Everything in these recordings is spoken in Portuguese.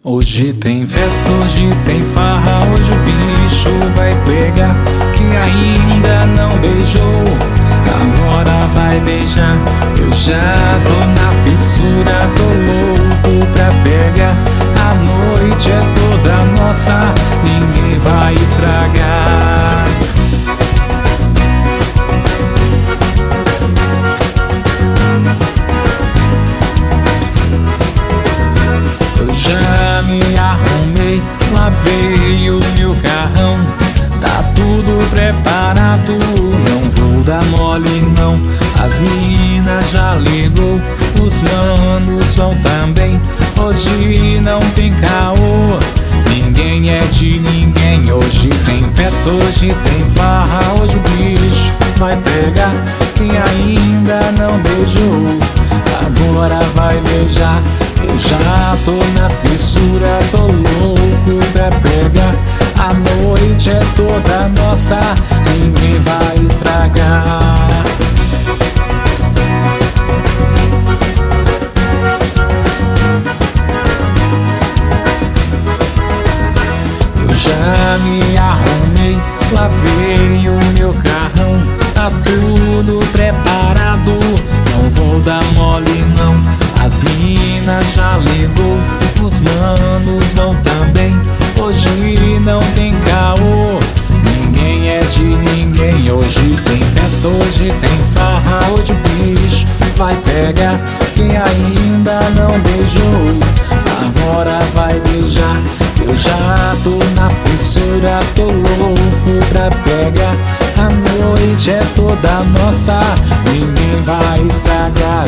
Hoje tem festa, hoje tem farra, hoje o bicho vai pegar. Quem ainda não beijou, agora vai beijar. Eu já tô na fissura, tô louco pra pegar. A noite é toda nossa, ninguém vai estragar. Já me arrumei, lavei o meu carrão, tá tudo preparado, não vou dar mole não. As meninas já ligou, os manos vão também. Hoje não tem caô, ninguém é de ninguém. Hoje tem festa, hoje tem farra, hoje o bicho vai pegar. Quem ainda não beijou, agora vai beijar. Eu já tô na fissura, tô louco pra pegar. A noite é toda nossa, ninguém vai estragar. Eu já me arrumei, lavei o meu carrão, tá tudo preparado, não vou dar mole não. As meninas já ligou, os manos vão também. Hoje não tem caô, ninguém é de ninguém. Hoje tem festa, hoje tem farra, hoje o bicho vai pegar. Quem ainda não beijou, agora vai beijar. Eu já tô na fissura, tô louco pra pegar. A noite é toda nossa, ninguém vai estragar.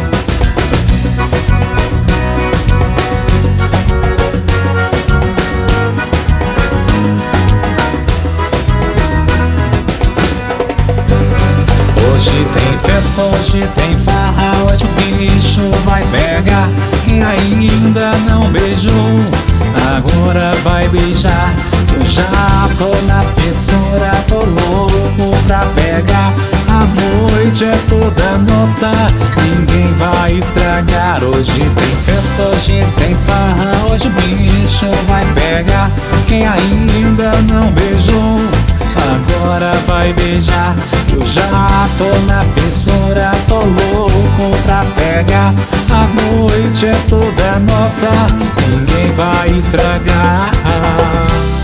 Hoje tem festa, hoje tem farra, hoje o bicho vai pegar. Quem ainda não beijou, agora vai beijar. Eu já tô na fissura, tô louco pra pegar. A noite é toda nossa, ninguém vai estragar. Hoje tem festa, hoje tem farra, hoje o bicho vai pegar. Quem ainda não beijou, agora vai beijar. Eu já tô na fissura, tô louco pra pegar. A noite é toda nossa, ninguém vai estragar.